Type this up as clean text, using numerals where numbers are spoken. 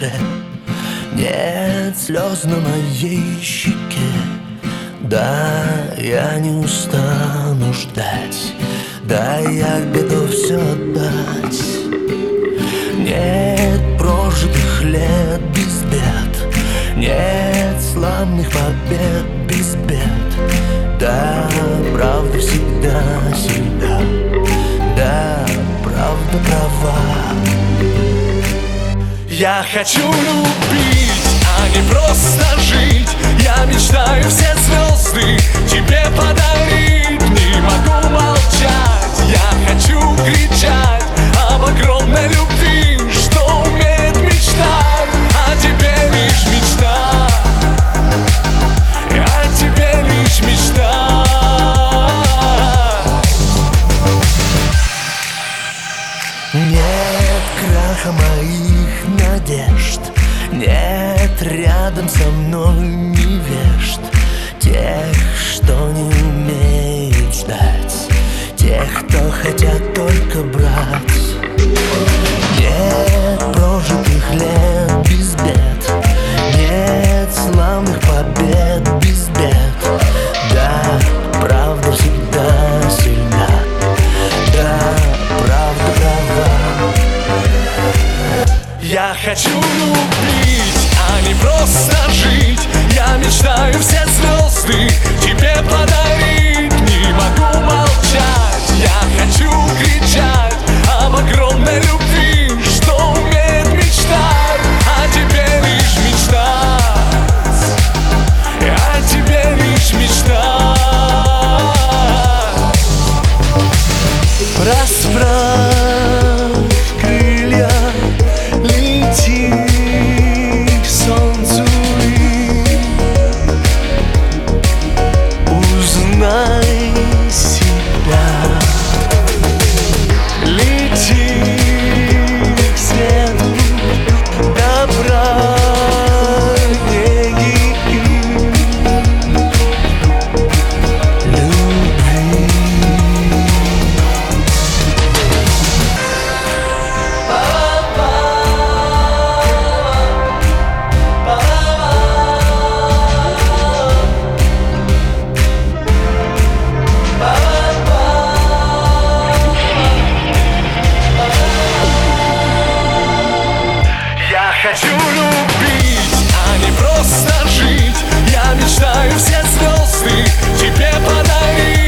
душе, нет слез на моей щеке. Да, я не устану ждать, да, я готов все отдать. Нет прожитых лет без бед, нет славных побед без бед. Да, правда всегда сильна, да, правда права. Я хочу любить, а не просто жить. Я мечтаю все звезды тебе подарить. Не могу молчать, я хочу кричать об огромной любви, что умеет мечтать. О тебе лишь мечтать, о тебе лишь мечтать. Нет краха моих надежд, нет рядом со мной невежд, тех, что не умеют ждать, тех, кто хотят только брать. Нет прожитых лет без бед, нет славных побед без бед. Да, правда всегда сильна, да, правда права. Я хочу любить, а не просто жить. Я мечтаю все звезды тебе подарить. Не могу молчать, я хочу кричать об огромной любви, что умеет мечтать. О тебе лишь мечтать, о тебе лишь мечтать. Расправь крылья, лети к солнцу и узнай себя. Лети к свету добра, книги любви. Я хочу любить, а не просто жить. Я мечтаю все звезды тебе подарить.